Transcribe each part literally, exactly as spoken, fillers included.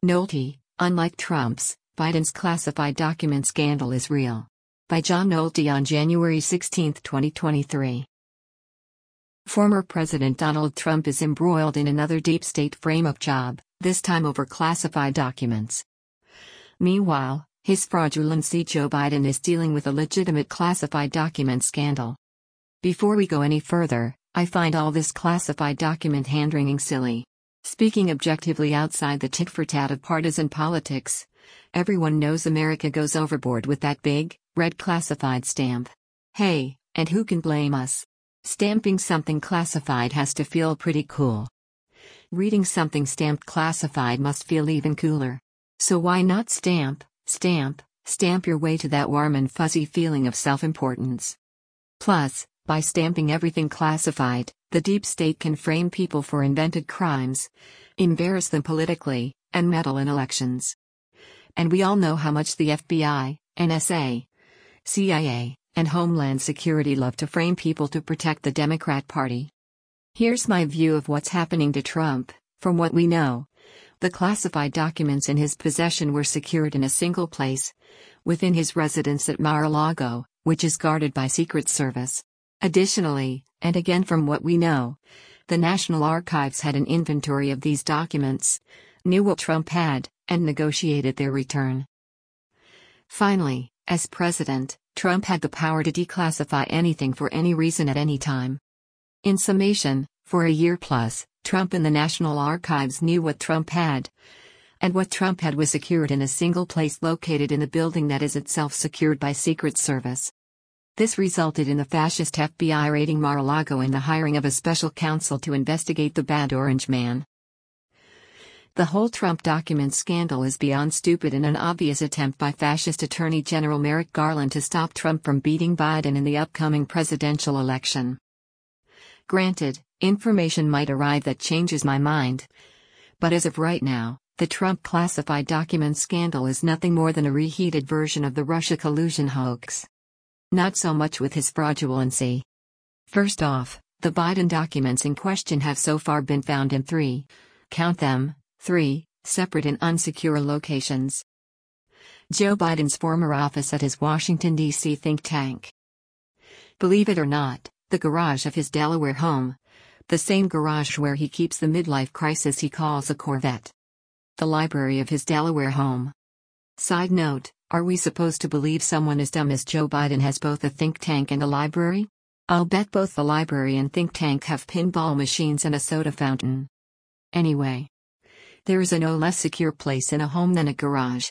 Nolte, unlike Trump's, Biden's classified document scandal is real. By John Nolte on January sixteenth, twenty twenty-three. Former President Donald Trump is embroiled in another deep state frame-up job, this time over classified documents. Meanwhile, his fraudulency Joe Biden is dealing with a legitimate classified document scandal. Before we go any further, I find all this classified document hand-wringing silly. Speaking objectively outside the tit-for-tat of partisan politics, everyone knows America goes overboard with that big, red classified stamp. Hey, and who can blame us? Stamping something classified has to feel pretty cool. Reading something stamped classified must feel even cooler. So why not stamp, stamp, stamp your way to that warm and fuzzy feeling of self-importance? Plus, by stamping everything classified, the deep state can frame people for invented crimes, embarrass them politically, and meddle in elections. And we all know how much the F B I, N S A, C I A, and Homeland Security love to frame people to protect the Democrat Party. Here's my view of what's happening to Trump. From what we know, the classified documents in his possession were secured in a single place, within his residence at Mar-a-Lago, which is guarded by Secret Service. Additionally, and again from what we know, the National Archives had an inventory of these documents, knew what Trump had, and negotiated their return. Finally, as president, Trump had the power to declassify anything for any reason at any time. In summation, for a year plus, Trump and the National Archives knew what Trump had, and what Trump had was secured in a single place located in the building that is itself secured by Secret Service. This resulted in the fascist F B I raiding Mar-a-Lago and the hiring of a special counsel to investigate the Bad Orange Man. The whole Trump document scandal is beyond stupid and an obvious attempt by fascist Attorney General Merrick Garland to stop Trump from beating Biden in the upcoming presidential election. Granted, information might arrive that changes my mind. But as of right now, the Trump classified document scandal is nothing more than a reheated version of the Russia collusion hoax. Not so much with his fraudulency. First off, the Biden documents in question have so far been found in three, count them, three, separate and unsecure locations. Joe Biden's former office at his Washington, D C think tank. Believe it or not, the garage of his Delaware home, the same garage where he keeps the midlife crisis he calls a Corvette. The library of his Delaware home. Side note, are we supposed to believe someone as dumb as Joe Biden has both a think tank and a library? I'll bet both the library and think tank have pinball machines and a soda fountain. Anyway, there is a no less secure place in a home than a garage.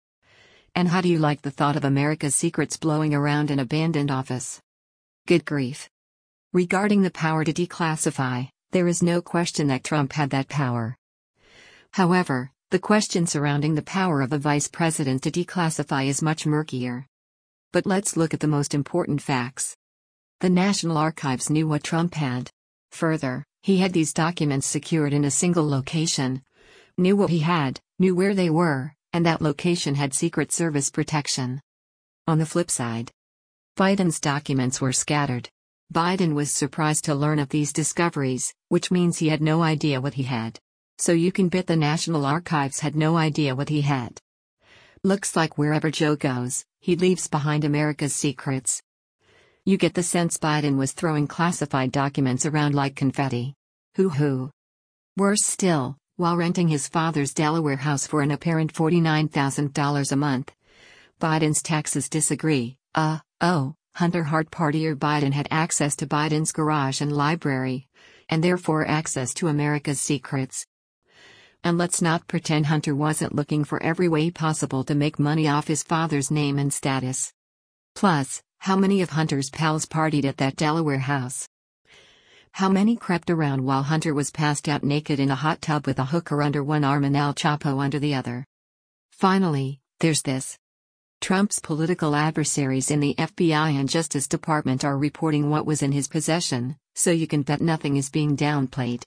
And how do you like the thought of America's secrets blowing around an abandoned office? Good grief. Regarding the power to declassify, there is no question that Trump had that power. However, the question surrounding the power of a vice president to declassify is much murkier. But let's look at the most important facts. The National Archives knew what Trump had. Further, he had these documents secured in a single location, knew what he had, knew where they were, and that location had Secret Service protection. On the flip side, Biden's documents were scattered. Biden was surprised to learn of these discoveries, which means he had no idea what he had. So you can bet the National Archives had no idea what he had. Looks like wherever Joe goes, he leaves behind America's secrets. You get the sense Biden was throwing classified documents around like confetti. Hoo-hoo. Worse still, while renting his father's Delaware house for an apparent forty-nine thousand dollars a month, Biden's taxes disagree. Uh, oh, Hunter hard partier Biden had access to Biden's garage and library, and therefore access to America's secrets. And let's not pretend Hunter wasn't looking for every way possible to make money off his father's name and status. Plus, how many of Hunter's pals partied at that Delaware house? How many crept around while Hunter was passed out naked in a hot tub with a hooker under one arm and El Chapo under the other? Finally, there's this. Trump's political adversaries in the F B I and Justice Department are reporting what was in his possession, so you can bet nothing is being downplayed.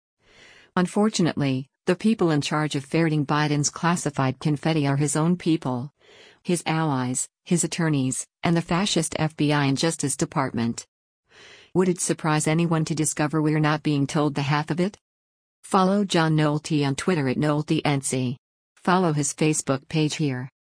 Unfortunately, the people in charge of ferreting Biden's classified confetti are his own people, his allies, his attorneys, and the fascist F B I and Justice Department. Would it surprise anyone to discover we're not being told the half of it? Follow John Nolte on Twitter at NolteNC. Follow his Facebook page here.